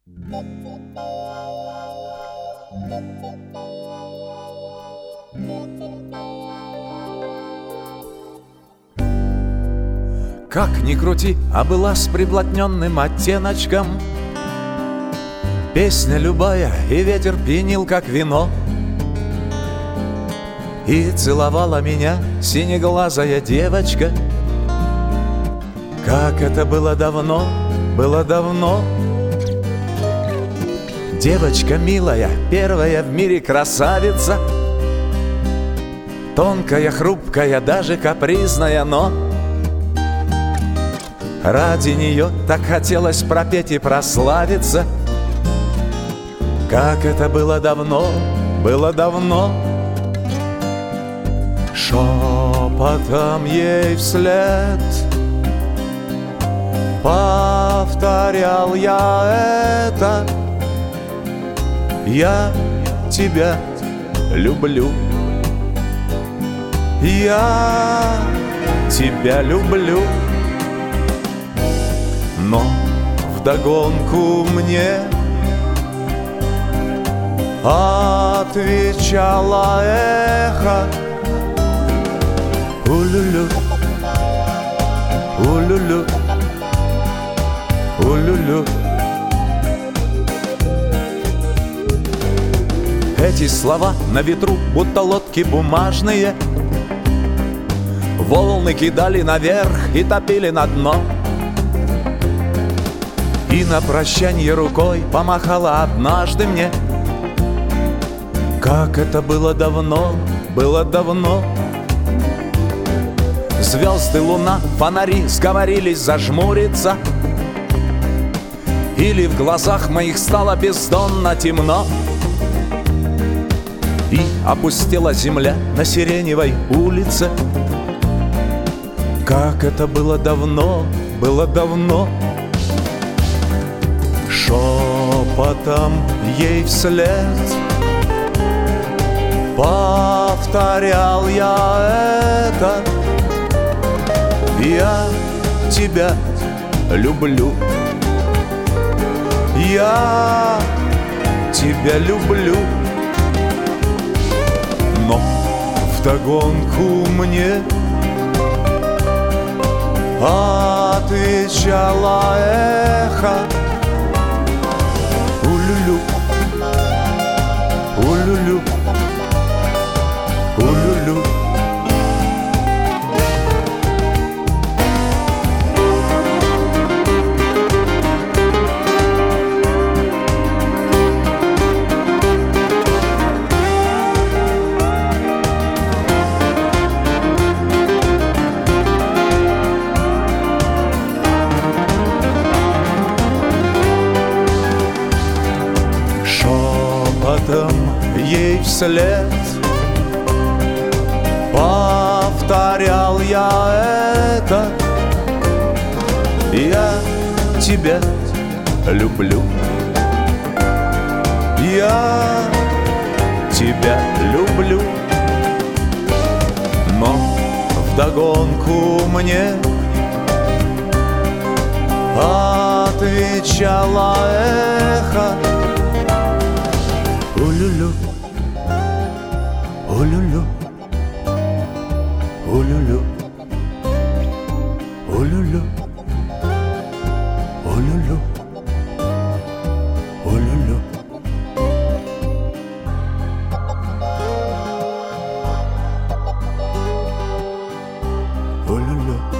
Как ни крути, а была с приблотненным оттеночком. Песня любая, и ветер пьянил, как вино. И целовала меня синеглазая девочка. Как это было давно, было давно. Девочка милая, первая в мире красавица, тонкая, хрупкая, даже капризная, но ради нее так хотелось пропеть и прославиться. Как это было давно, было давно. Шепотом ей вслед повторял я это: я тебя люблю, я тебя люблю. Но вдогонку мне отвечало эхо: улюлю, улюлю, улюлю. Эти слова на ветру, будто лодки бумажные, волны кидали наверх и топили на дно. И на прощанье рукой помахала однажды мне. Как это было давно, было давно. Звезды, луна, фонари сговорились зажмуриться, или в глазах моих стало бездонно темно, и опустела земля на Сиреневой улице. Как это было давно, было давно. Шепотом ей вслед повторял я это: я тебя люблю, я тебя люблю. Но вдогонку мне отвечало эхо: улюлю, улюлю, улюлю. Шепотом ей вслед повторял я это: я тебя люблю, я тебя люблю. Но вдогонку мне отвечало эхо: улюлю, улюлю, улюлю, улюлю, улюлю, улюлю. Улюлю.